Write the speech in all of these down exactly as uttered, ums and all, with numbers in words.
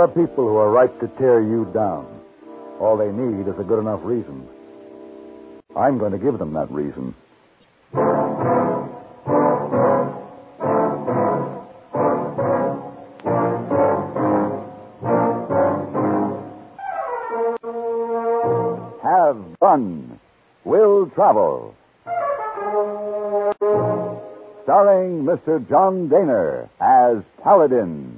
are people who are ripe to tear you down. All they need is a good enough reason. I'm going to give them that reason. Have fun. Will travel. Starring Mister John Daner as Paladin.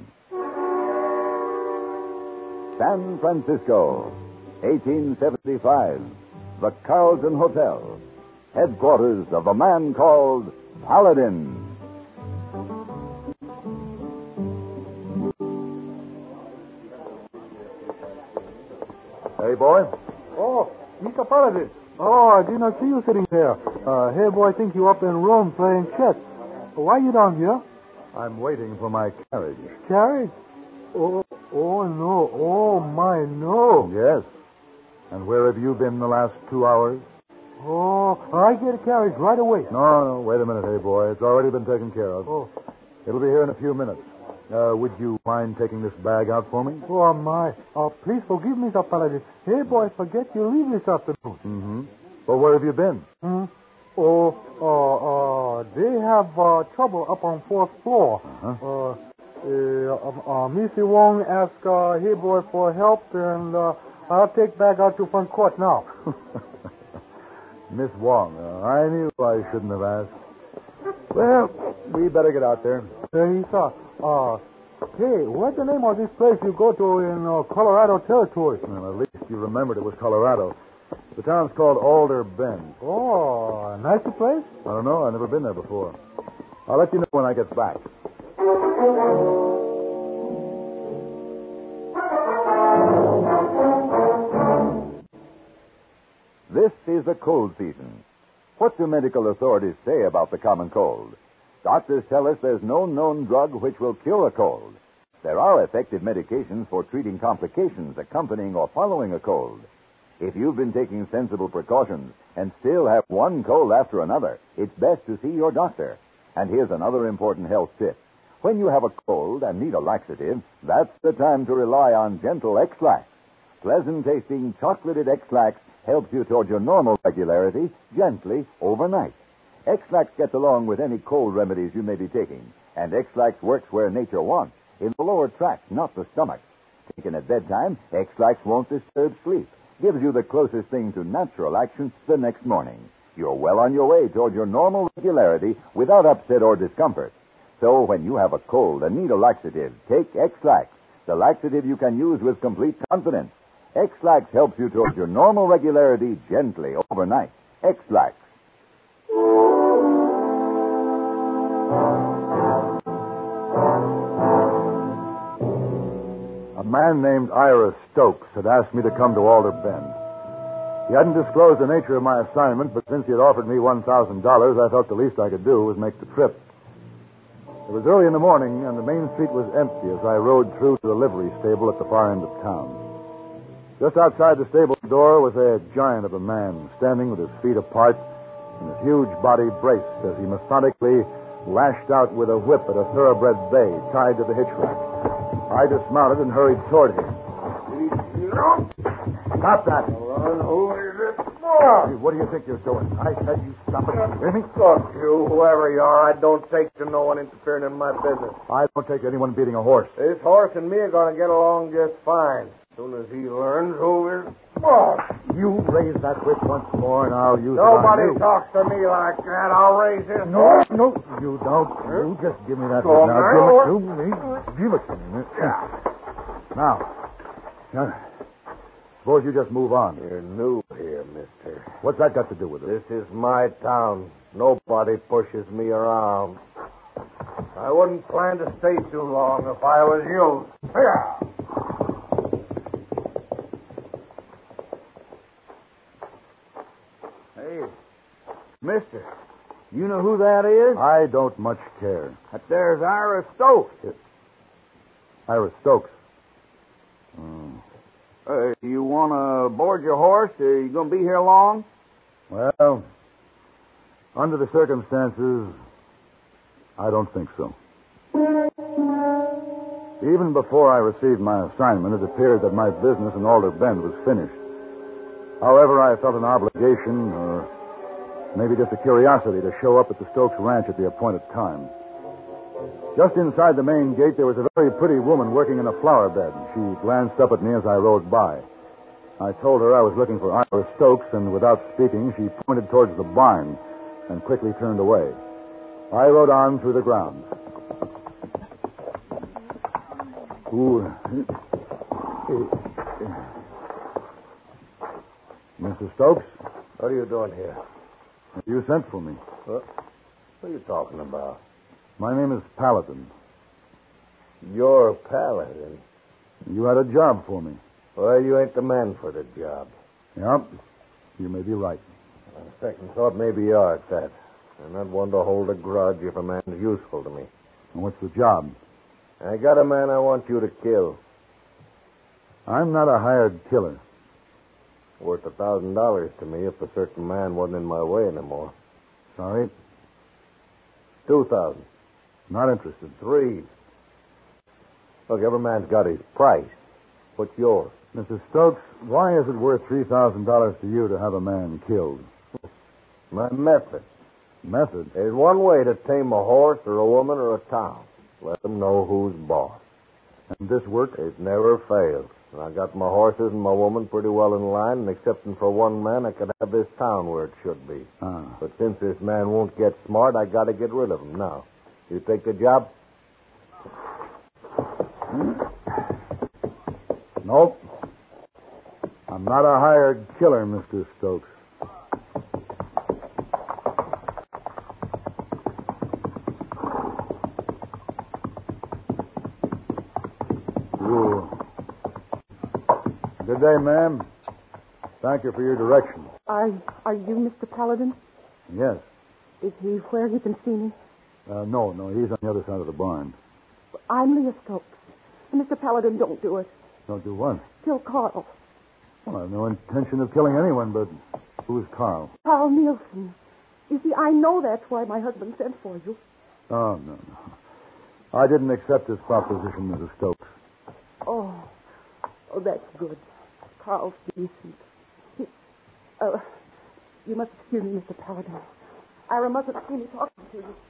San Francisco, eighteen seventy-five. The Carlton Hotel, headquarters of the man called Paladin. Hey, boy. Oh, Mister Paladin. Oh, I did not see you sitting there. Uh, hey, boy, I think you up in Rome playing chess. Why are you down here? I'm waiting for my carriage. Carriage? Oh, oh, no. Oh, my, no. Yes. And where have you been the last two hours? Oh, I get a carriage right away. No, no, wait a minute, hey, boy. It's already been taken care of. Oh. It'll be here in a few minutes. Uh, would you mind taking this bag out for me? Oh, my. Oh, please forgive me, Mister Paladin. Hey, boy, forget you leave this afternoon. Mm-hmm. Well, where have you been? Hmm? Oh, uh, uh, they have uh, trouble up on fourth floor. Uh-huh. Uh, uh, uh, Missy Wong asked, uh, hey, boy, for help, and uh, I'll take bag out to front court now. Miss Wong, uh, I knew I shouldn't have asked. Well, we better get out there. There he saw. Uh, hey, what's the name of this place you go to in uh, Colorado Territory? Well, at least you remembered it was Colorado. The town's called Alder Bend. Oh, a nice place? I don't know. I've never been there before. I'll let you know when I get back. This is the cold season. What do medical authorities say about the common cold? Doctors tell us there's no known drug which will cure a cold. There are effective medications for treating complications accompanying or following a cold. If you've been taking sensible precautions and still have one cold after another, it's best to see your doctor. And here's another important health tip. When you have a cold and need a laxative, that's the time to rely on gentle X-Lax. Pleasant-tasting, chocolated X-Lax helps you toward your normal regularity gently overnight. X-Lax gets along with any cold remedies you may be taking, and X-Lax works where nature wants, in the lower tract, not the stomach. Taken at bedtime, X-Lax won't disturb sleep. Gives you the closest thing to natural action the next morning. You're well on your way toward your normal regularity without upset or discomfort. So when you have a cold and need a laxative, take X-Lax, the laxative you can use with complete confidence. X-Lax helps you toward your normal regularity gently overnight. X-Lax. A man named Ira Stokes had asked me to come to Alder Bend. He hadn't disclosed the nature of my assignment, but since he had offered me one thousand dollars, I thought the least I could do was make the trip. It was early in the morning, and the main street was empty as I rode through to the livery stable at the far end of town. Just outside the stable door was a giant of a man, standing with his feet apart and his huge body braced as he methodically lashed out with a whip at a thoroughbred bay tied to the hitch rack. I dismounted and hurried toward him. Stop that! Who is it? Hey, what do you think you're doing? I said you stop it. You hear me? Look, you, whoever you are, I don't take to no one interfering in my business. I don't take anyone beating a horse. This horse and me are going to get along just fine. As soon as he learns who is boss. You raise that whip once more, and I'll use Nobody it on you. talks to me like that. I'll raise his No, no, you don't. You just give me that Go whip on, now. now. Give it to me. Give it to me. Yeah. Now, now, suppose you just move on. You're new here, mister. What's that got to do with it? This is my town. Nobody pushes me around. I wouldn't plan to stay too long if I was you. Here. Hey, mister, you know who that is? I don't much care. That there's Ira Stokes. Ira Stokes. Oh. Uh, you want to board your horse? Are you going to be here long? Well, under the circumstances, I don't think so. Even before I received my assignment, it appeared that my business in Alder Bend was finished. However, I felt an obligation, or maybe just a curiosity, to show up at the Stokes Ranch at the appointed time. Just inside the main gate, there was a very pretty woman working in a flower bed. She glanced up at me as I rode by. I told her I was looking for Ira Stokes, and without speaking, she pointed towards the barn and quickly turned away. I rode on through the grounds. Ooh. Mister Stokes? What are you doing here? You sent for me. What? What are you talking about? My name is Paladin. You're Paladin. You had a job for me. Well, you ain't the man for the job. Yep. You may be right. On second thought, maybe you are at that. I'm not one to hold a grudge if a man's useful to me. And what's the job? I got a man I want you to kill. I'm not a hired killer. Worth a thousand dollars to me if a certain man wasn't in my way anymore. Sorry? Two thousand. Not interested. Three. Look, every man's got his price. What's yours? Mister Stokes, why is it worth three thousand dollars to you to have a man killed? My method. Method? There's one way to tame a horse or a woman or a town. Let them know who's boss. And this works? It never fails. I got my horses and my woman pretty well in line, and excepting for one man, I could have this town where it should be. Ah. But since this man won't get smart, I got to get rid of him now. You take the job? Nope. I'm not a hired killer, Mister Stokes. Ooh. Good day, ma'am. Thank you for your direction. Are are you Mister Paladin? Yes. Is he where he can see me? Uh, no, no, he's on the other side of the barn. I'm Leah Stokes. Mister Paladin, don't do it. Don't do what? Kill Carl. Well, I have no intention of killing anyone, but who's Carl? Carl Nielsen. You see, I know that's why my husband sent for you. Oh, no, no. I didn't accept this proposition, Missus Stokes. Oh, oh, that's good. Carl's decent. He, uh, you must excuse me, Mister Paladin. Ira mustn't see me talking to you.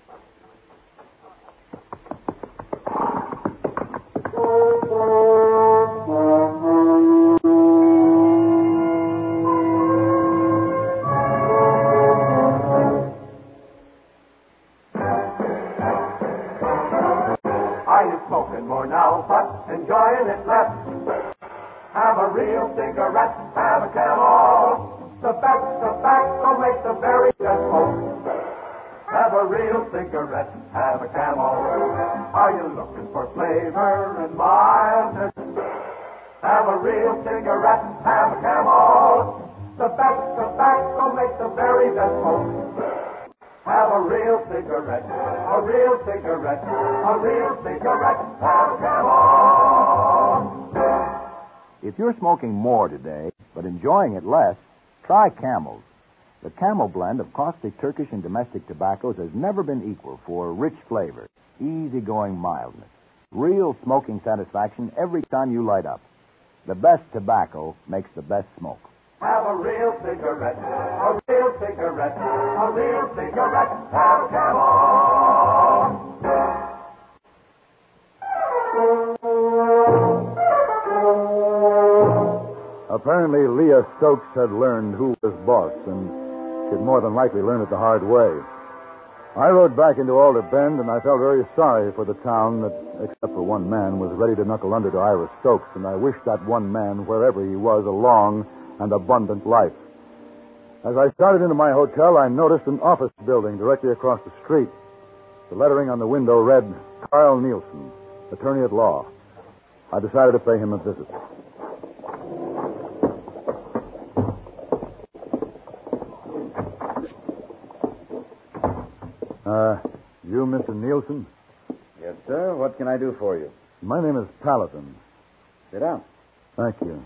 Are you smoking more now, but enjoying it less? Have a real cigarette, have a Camel. The best tobacco makes the very best smoke. Have a real cigarette, have a Camel. Are you looking for flavor and mildness? Have a real cigarette, have a Camel. The best tobacco makes the very best smoke. Have a real cigarette, a real cigarette, a real cigarette, have a Camel. If you're smoking more today, but enjoying it less, try Camels. The Camel blend of costly Turkish and domestic tobaccos has never been equal for rich flavor, easygoing mildness, real smoking satisfaction every time you light up. The best tobacco makes the best smoke. Have a real cigarette, a real cigarette, a real cigarette, have a Camel. Apparently, Leah Stokes had learned who was boss, and she'd more than likely learn it the hard way. I rode back into Alder Bend, and I felt very sorry for the town that, except for one man, was ready to knuckle under to Ira Stokes, and I wished that one man, wherever he was, a long and abundant life. As I started into my hotel, I noticed an office building directly across the street. The lettering on the window read, Carl Nielsen, attorney at law. I decided to pay him a visit. Uh, you Mister Nielsen? Yes, sir. What can I do for you? My name is Paladin. Sit down. Thank you.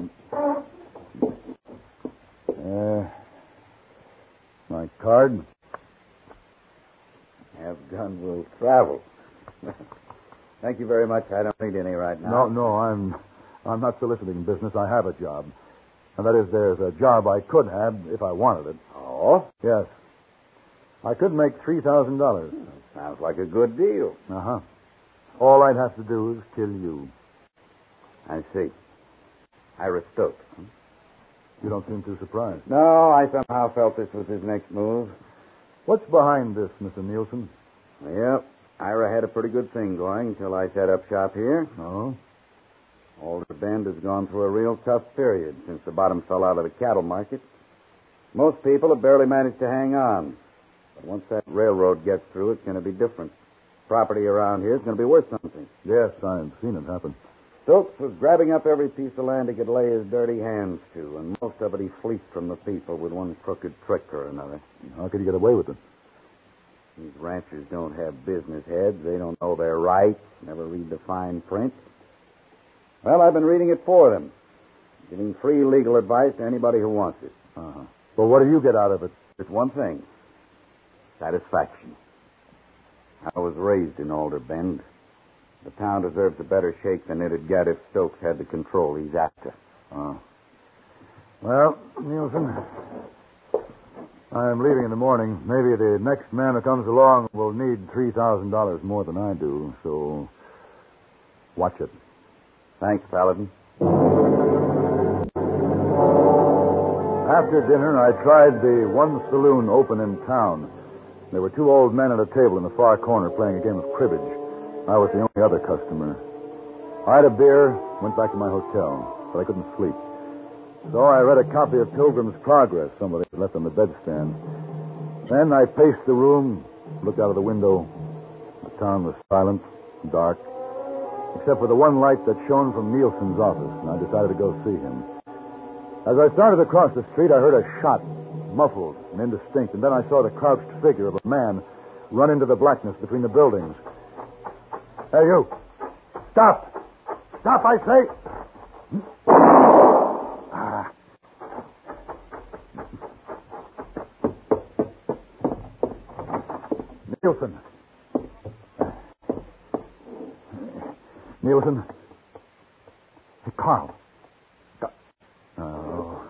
Uh, my card? Have done will travel. Thank you very much. I don't need any right now. No, no, I'm I'm not soliciting business. I have a job. And that is, there's a job I could have if I wanted it. Oh? Yes. I could make three thousand dollars. Sounds like a good deal. Uh-huh. All I'd have to do is kill you. I see. Ira Stokes. Huh? You don't seem too surprised. No, I somehow felt this was his next move. What's behind this, Mister Nielsen? Yep. Ira had a pretty good thing going until I set up shop here. Oh? Alder Bend has gone through a real tough period since the bottom fell out of the cattle market. Most people have barely managed to hang on. But once that railroad gets through, it's going to be different. Property around here is going to be worth something. Yes, I've seen it happen. Stokes was grabbing up every piece of land he could lay his dirty hands to, and most of it he fleeced from the people with one crooked trick or another. How could he get away with it? These ranchers don't have business heads. They don't know their rights, never read the fine print. Well, I've been reading it for them, giving free legal advice to anybody who wants it. Uh-huh. Well, what do you get out of it? Just one thing. Satisfaction. I was raised in Alder Bend. The town deserves a better shake than it'd get if Stokes had the control he's after. Oh. Well, Nielsen, I'm leaving in the morning. Maybe the next man who comes along will need three thousand dollars more than I do, so watch it. Thanks, Paladin. After dinner, I tried the one saloon open in town. There were two old men at a table in the far corner playing a game of cribbage. I was the only other customer. I had a beer, went back to my hotel, but I couldn't sleep. So I read a copy of Pilgrim's Progress somebody had left on the bedstand. Then I paced the room, looked out of the window. The town was silent, dark, except for the one light that shone from Nielsen's office, and I decided to go see him. As I started across the street, I heard a shot, muffled and indistinct, and then I saw the crouched figure of a man run into the blackness between the buildings. Hey, you. Stop. Stop, I say. Ah. Nielsen. Nielsen. Hey, Carl. Oh.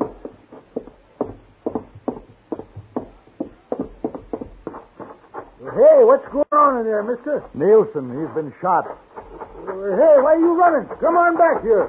Hey, what's going on in there, mister? Nielsen, he's been shot. Hey, why are you running? Come on back here.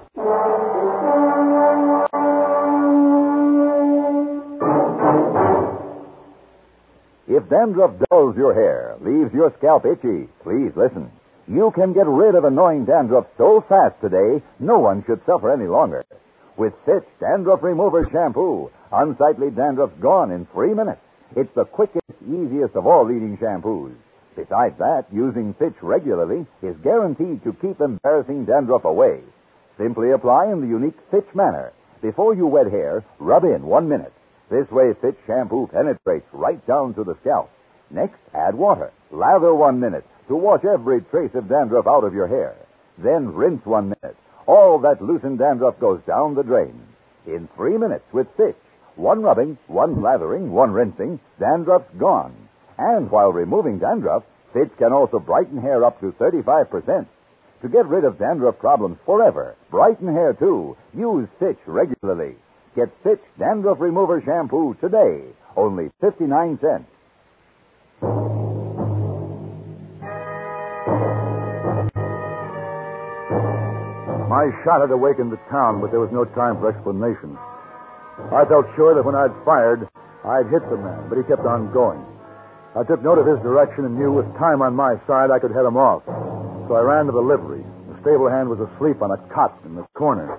If dandruff dulls your hair, leaves your scalp itchy, please listen. You can get rid of annoying dandruff so fast today, no one should suffer any longer. With Fitch Dandruff Remover Shampoo, unsightly dandruff's gone in three minutes. It's the quickest, easiest of all leading shampoos. Besides that, using Fitch regularly is guaranteed to keep embarrassing dandruff away. Simply apply in the unique Fitch manner. Before you wet hair, rub in one minute. This way, Fitch shampoo penetrates right down to the scalp. Next, add water. Lather one minute to wash every trace of dandruff out of your hair. Then rinse one minute. All that loosened dandruff goes down the drain. In three minutes with Fitch. One rubbing, one lathering, one rinsing, dandruff's gone. And while removing dandruff, Fitch can also brighten hair up to thirty-five percent. To get rid of dandruff problems forever, brighten hair too, use Fitch regularly. Get Fitch Dandruff Remover Shampoo today, only fifty-nine cents. My shot had awakened the town, but there was no time for explanations. I felt sure that when I'd fired, I'd hit the man, but he kept on going. I took note of his direction and knew with time on my side I could head him off. So I ran to the livery. The stable hand was asleep on a cot in the corner.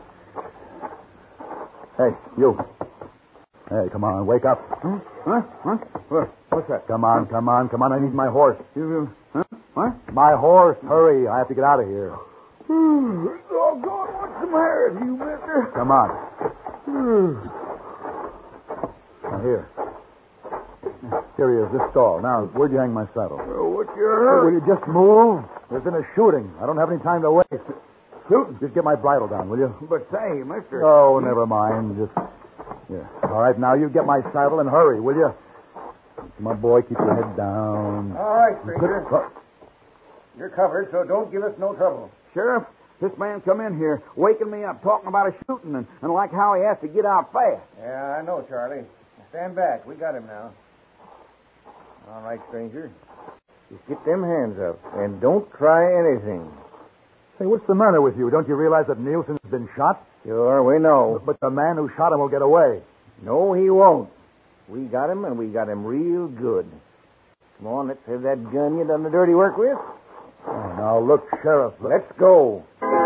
Hey, you. Hey, come on, wake up. Huh? Huh? Huh? What? What's that? Come on, come on, come on. I need my horse. You, huh? What? My horse. Hurry. I have to get out of here. Oh, God, what's the matter with you, mister? Come on. Now, here. Here he is, this stall. Now, where'd you hang my saddle? Oh, what's your hurry? Will you just move? There's been a shooting. I don't have any time to waste. Shooting? Just get my bridle down, will you? But say, mister... Oh, never mind. Just... Yeah. All right, now you get my saddle and hurry, will you? My boy, keep your head down. All right, stranger. Good... You're covered, so don't give us no trouble. Sheriff, this man come in here, waking me up, talking about a shooting, and, and like how he has to get out fast. Yeah, I know, Charlie. Stand back. We got him now. All right, stranger. Just get them hands up, and don't try anything. Hey, what's the matter with you? Don't you realize that Nielsen's been shot? Sure, we know. But the man who shot him will get away. No, he won't. We got him, and we got him real good. Come on, let's have that gun you done the dirty work with. Oh, now, look, Sheriff. Let's go.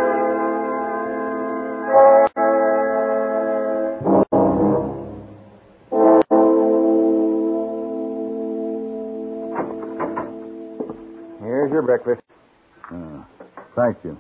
Here's your breakfast. Uh, thank you.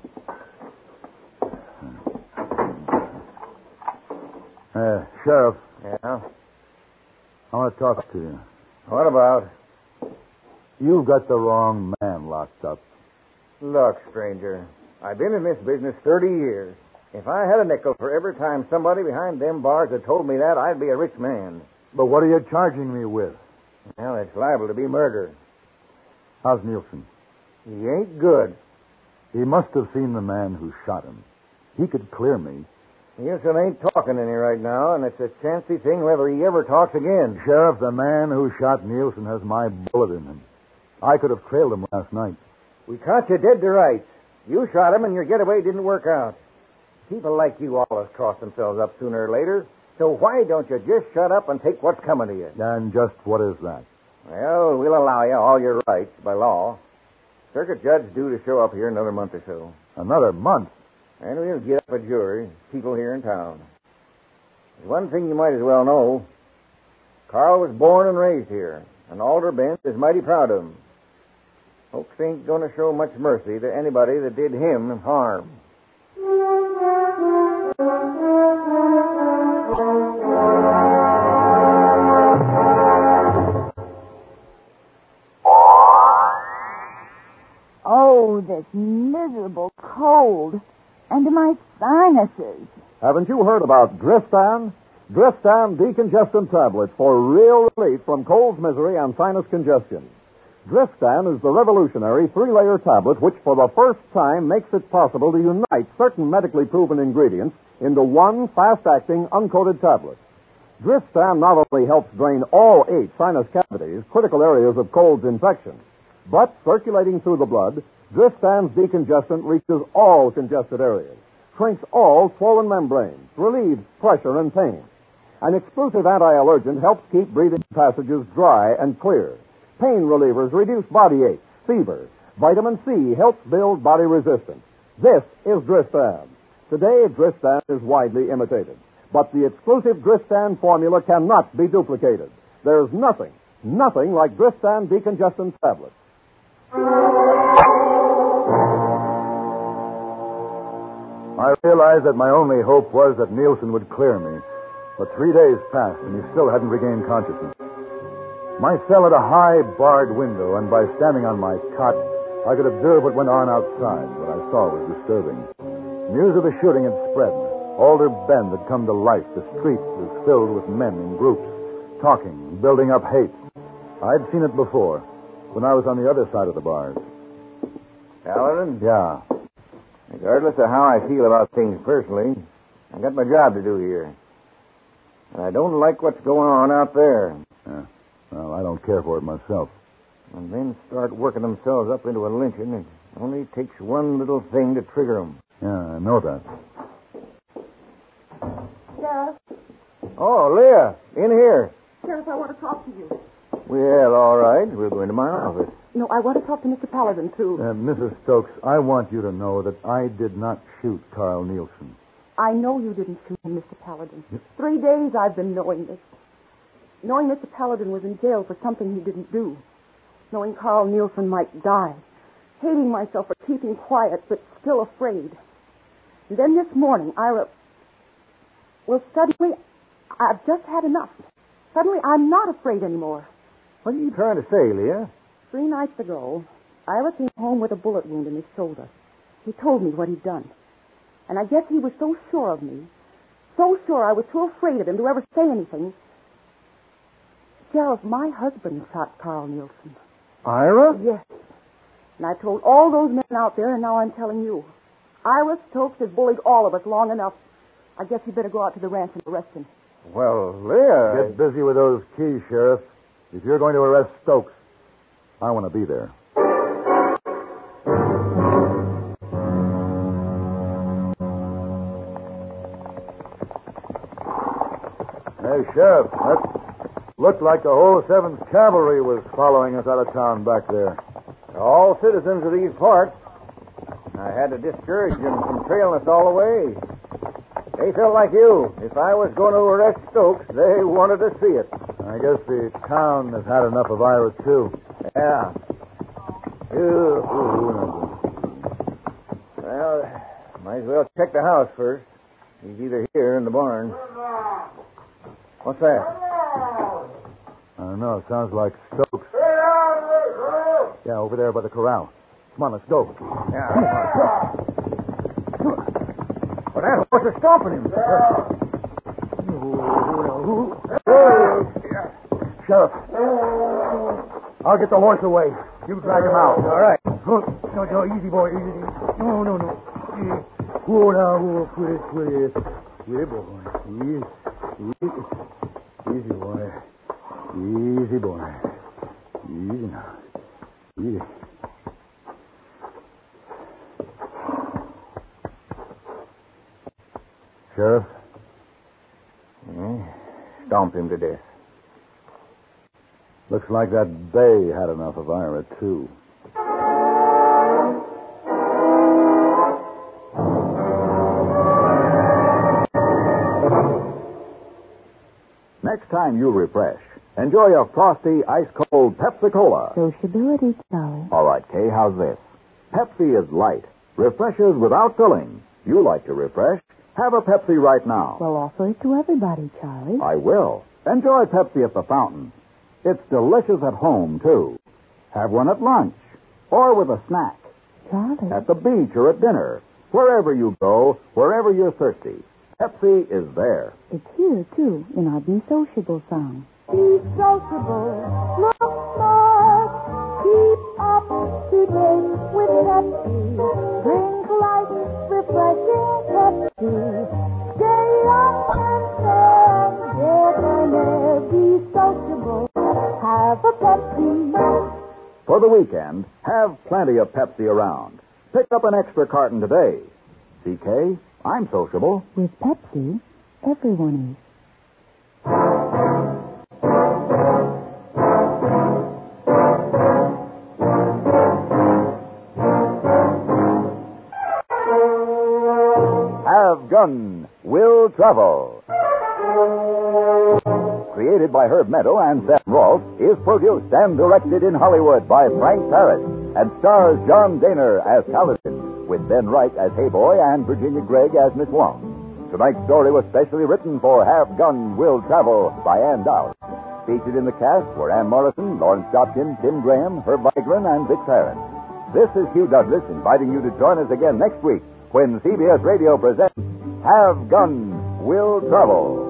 Uh, Sheriff, Yeah? I want to talk to you. What about? You've got the wrong man locked up. Look, stranger, I've been in this business thirty years. If I had a nickel for every time somebody behind them bars had told me that, I'd be a rich man. But what are you charging me with? Well, it's liable to be murder. How's Nielsen? He ain't good. He must have seen the man who shot him. He could clear me. Nielsen ain't talking any right now, and it's a chancy thing whether he ever talks again. Sheriff, the man who shot Nielsen has my bullet in him. I could have trailed him last night. We caught you dead to rights. You shot him, and your getaway didn't work out. People like you always cross themselves up sooner or later, so why don't you just shut up and take what's coming to you? And just what is that? Well, we'll allow you all your rights by law. Circuit judge due to show up here in another month or so. Another month? And we'll get up a jury, people here in town. There's one thing you might as well know. Carl was born and raised here, and Alder Bend is mighty proud of him. Folks ain't going to show much mercy to anybody that did him harm. Oh, this miserable cold. And my sinuses. Haven't you heard about Dristan? Dristan decongestant tablets for real relief from cold misery and sinus congestion. Dristan is the revolutionary three-layer tablet which for the first time makes it possible to unite certain medically proven ingredients into one fast-acting, uncoated tablet. Dristan not only helps drain all eight sinus cavities, critical areas of cold's infection, but circulating through the blood, Dristan's decongestant reaches all congested areas, shrinks all swollen membranes, relieves pressure and pain. An exclusive anti-allergen helps keep breathing passages dry and clear. Pain relievers reduce body aches, fever. Vitamin C helps build body resistance. This is Dristan. Today, Dristan is widely imitated, but the exclusive Dristan formula cannot be duplicated. There's nothing, nothing like Dristan decongestant tablets. I realized that my only hope was that Nielsen would clear me. But three days passed, and he still hadn't regained consciousness. My cell had a high, barred window, and by standing on my cot, I could observe what went on outside. What I saw was disturbing. News of the shooting had spread. Alder Bend had come to life. The street was filled with men in groups, talking and building up hate. I'd seen it before, when I was on the other side of the bars. Paladin? Yeah. Regardless of how I feel about things personally, I've got my job to do here. And I don't like what's going on out there. Yeah. Well, I don't care for it myself. When men start working themselves up into a lynching, it only takes one little thing to trigger them. Yeah, I know that. Sheriff, Oh, Leah, in here. Sheriff, I want to talk to you. Well, all right. We'll go into my office. No, I want to talk to Mister Paladin, too. Uh, Missus Stokes, I want you to know that I did not shoot Carl Nielsen. I know you didn't shoot him, Mister Paladin. Three days I've been knowing this. Knowing Mister Paladin was in jail for something he didn't do. Knowing Carl Nielsen might die. Hating myself for keeping quiet, but still afraid. And then this morning, Ira... Well, suddenly, I've just had enough. Suddenly, I'm not afraid anymore. What are you trying to say, Leah? Three nights ago, Ira came home with a bullet wound in his shoulder. He told me what he'd done. And I guess he was so sure of me, so sure I was too afraid of him to ever say anything. Sheriff, my husband shot Carl Nielsen. Ira? Yes. And I told all those men out there, and now I'm telling you. Ira Stokes has bullied all of us long enough. I guess you better go out to the ranch and arrest him. Well, Leah... Get busy with those keys, Sheriff. If you're going to arrest Stokes, I want to be there. Hey, Sheriff, that looked like the whole seventh Cavalry was following us out of town back there. All citizens of these parts. I had to discourage them from trailing us all the way. They felt like you. If I was going to arrest Stokes, they wanted to see it. I guess the town has had enough of Ira, too. Yeah. Ew. Well, might as well check the house first. He's either here or in the barn. What's that? I don't know. It sounds like Stokes. Yeah, over there by the corral. Come on, let's go. Yeah. Well, that horse is stomping him. Sheriff, I'll get the horse away. You drag him out. All right. No, no, easy, boy. Easy. No, no, no. Whoa, now, whoa, quit it, quit it. Quit it, boy. Easy. Easy, boy. Easy, boy. Easy now. Easy. Sheriff? Yeah. Stomped him to death. Looks like that bay had enough of Ira, too. Next time you refresh, enjoy a frosty, ice-cold Pepsi-Cola. Sociability, Charlie. All right, Kay, how's this? Pepsi is light, refreshes without filling. You like to refresh? Have a Pepsi right now. Well, offer it to everybody, Charlie. I will. Enjoy Pepsi at the fountain. It's delicious at home, too. Have one at lunch or with a snack. Charlie. At the beach or at dinner. Wherever you go, wherever you're thirsty, Pepsi is there. It's here, too, in our Be Sociable song. Be sociable. Look smart. Keep up to date with Pepsi. Drink light, refreshing Pepsi. Stay up and fair. Get an air. Be sociable. Have a Pepsi. For the weekend, have plenty of Pepsi around. Pick up an extra carton today. C K, I'm sociable. With Pepsi, everyone is. Have Gun Will Travel. Created by Herb Meadow and Sam Rolfe, is produced and directed in Hollywood by Frank Paris and stars John Daner as Paladin, with Ben Wright as Hayboy and Virginia Gregg as Miss Wong. Tonight's story was specially written for Have Gun Will Travel by Ann Dowd. Featured in the cast were Ann Morrison, Lawrence Jopkin, Tim Graham, Herb Vigran, and Vic Perrin. This is Hugh Douglas inviting you to join us again next week when C B S Radio presents Have Gun Will Travel.